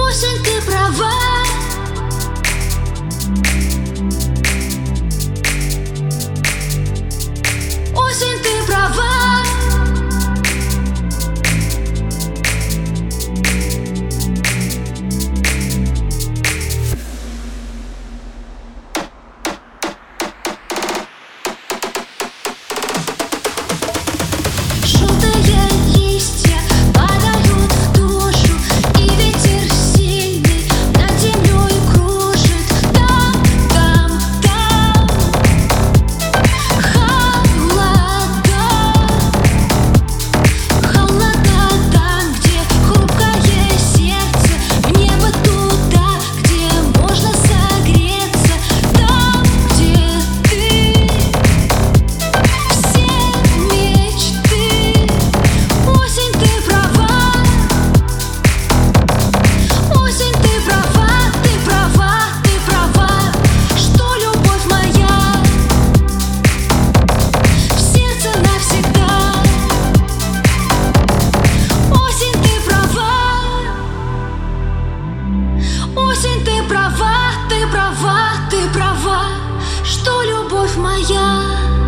Осень, ты права. Осень, ты права. Желтые листья падают в душу, и ветер сильный над землей кружит. Там, там, там холода, холода там, где хрупкое сердце, в небо туда, где можно согреться, там, где ты, все мечты. Осень, ты права. Осень, ты права, ты права, ты права, что любовь моя в сердце навсегда. Осень, ты права. Осень, ты права, ты права, ты права, что любовь моя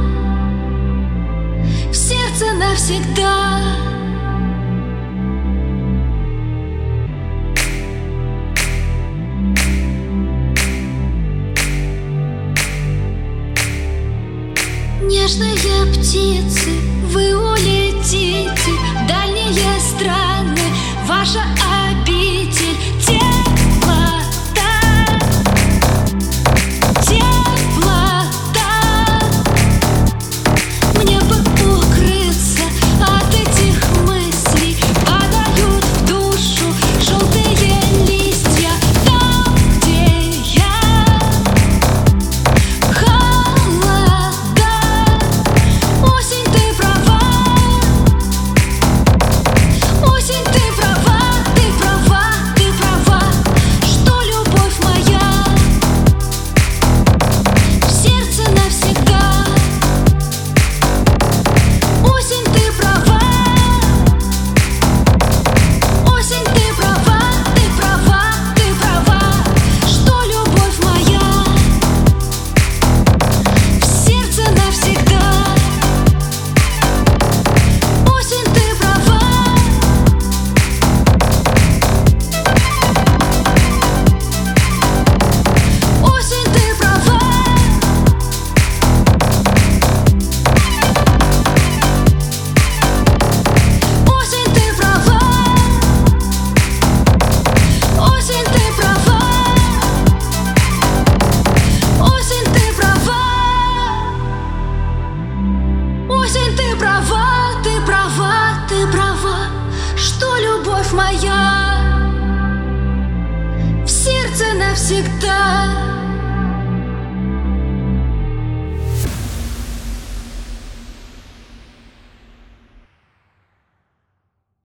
в сердце навсегда. Нежные птицы, вы улетите в дальние страны, ваша обитель. Теплота, теплота, мне бы укрыться от этих мыслей. Падают в душу желтые листья, там, где я. Холода. Осень, ты права. Осень, ты права, ты права, ты права, что любовь моя в сердце навсегда. Осень, ты права. Осень, ты права, ты права, ты права, что любовь моя в сердце навсегда. Осень, ты права. Осень, ты права. Осень, ты права. Осень, ты права. Осень, ты права. Осень, ты права, ты права, ты права, что любовь моя в сердце навсегда.